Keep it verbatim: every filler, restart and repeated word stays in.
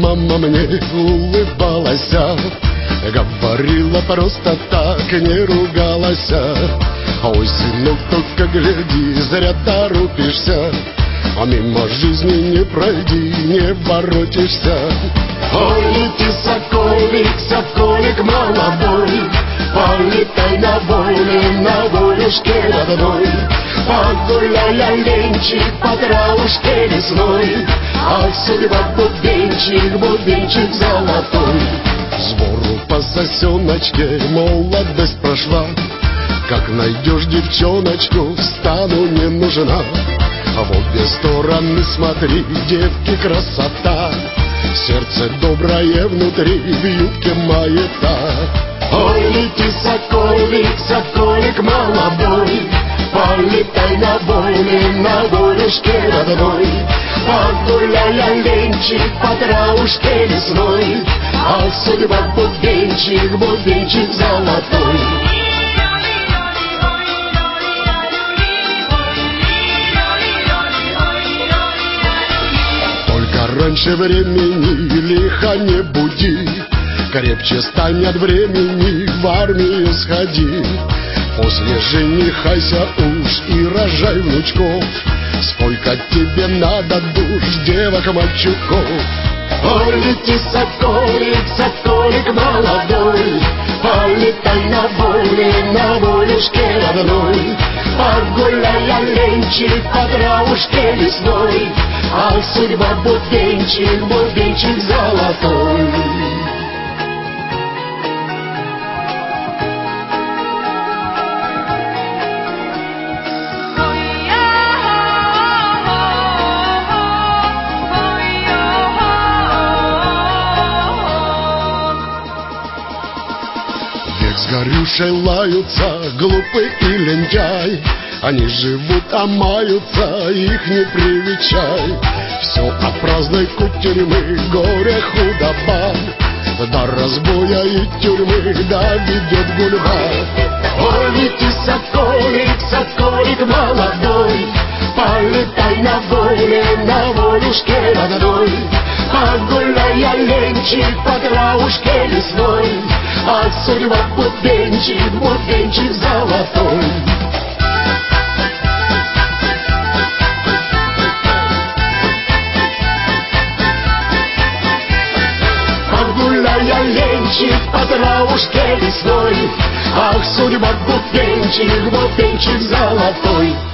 мама мне улыбалась, говорила просто так, не ругалась. Ой, сынок, только гляди, зря торопишься, а мимо жизни не пройди, не воротишься. Ой, лети, соколик, соколик молодой, полетай на воле, на волюшке родной. Погуляй, оленчик, по травушке лесной, ах, судьба, бубенчик, бубенчик золотой. Свору по сосеночке молодость прошла, как найдешь девчоночку, стану не нужна. А в обе стороны смотри, девки, красота, сердце доброе внутри, в юбке маята. Ой, лети, соколик, соколик молодой, полетай на воле, на волюшке родной. Погуляй, оленчик, по травушке лесной, ах, судьба, бубенчик, бубенчик золотой. Раньше времени лихо не буди, крепче стань от времени, в армию сходи. После женихайся уж и рожай внучков, сколько тебе надо душ, девок, мальчуков. Ой, лети, соколик, соколик молодой, полетай на воле, на волюшке родной. Погуляй, оленчик, по травушке лесной, ах, судьба, бубенчик, бубенчик золотой. Век с горюшей лаются, глупый и лентяй, они живут, а маются, их не привечай. Все от праздной кутерьмы, горе, худоба, до разбоя и тюрьмы доведет гульба. Ой, лети, соколик, соколик молодой, полетай на воле, на волюшке родной. Погуляй, оленчик, по травушке лесной, ах, судьба, бубенчик, бубенчик золотой. Погуляй, оленчик, по травушке лесной, ах, судьба, бубенчик, бубенчик золотой.